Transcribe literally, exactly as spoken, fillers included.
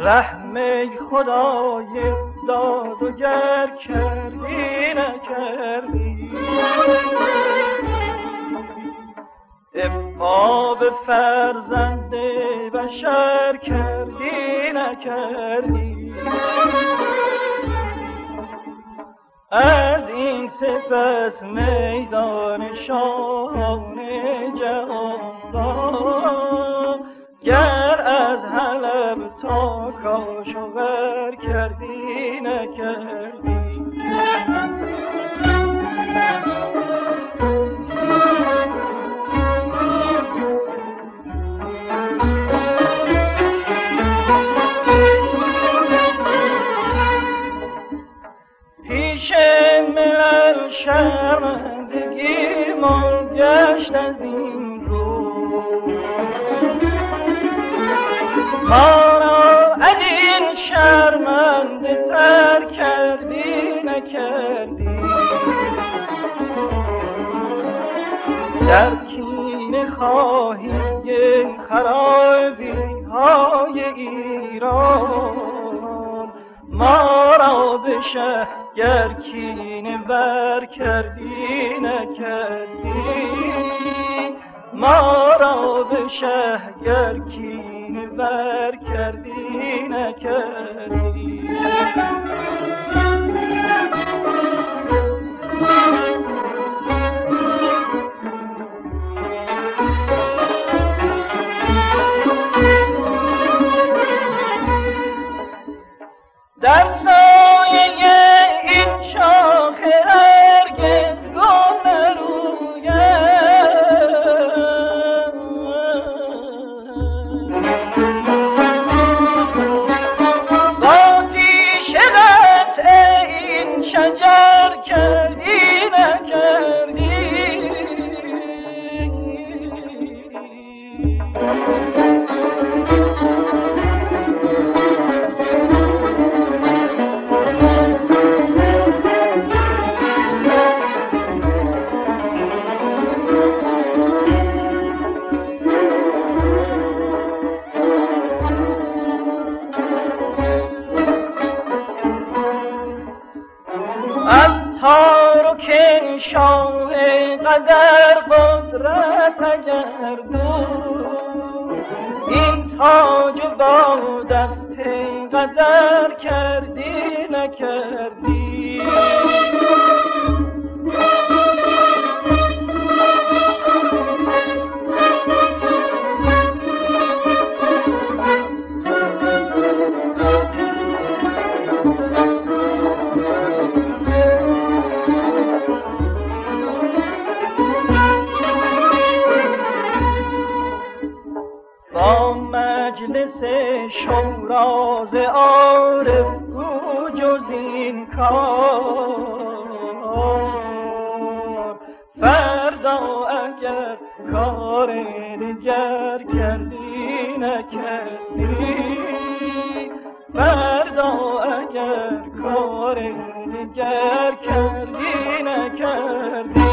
رحم خدای داد و گر کردی نکردی، افا به فرزند بشر کردی نکردی. از این سپس میدان شاهان جهان را، گر از حلب تا کاشغر کردی نکردی. پیش ملل شرمندگی من گشت از این رو، ما را از این شرمنده تر کردی نکردی. در کینه خواهی خرابی های ایران، ما را به شهر کینه بر کردی نکردی. ما را به شهر کینه بر کردی نکردی. در سایه این شاخ هرگز گل نروید، با تیشه قطع این شجر کردی نکردی. شاه قدر قدرت اگر دو، این تاج با دست قدر کردی نکردی. مجلس شوراز عارف گو جز این کار، فردا اگر کار دیگر کردی نکردی. فردا اگر کار دیگر کردی نکردی.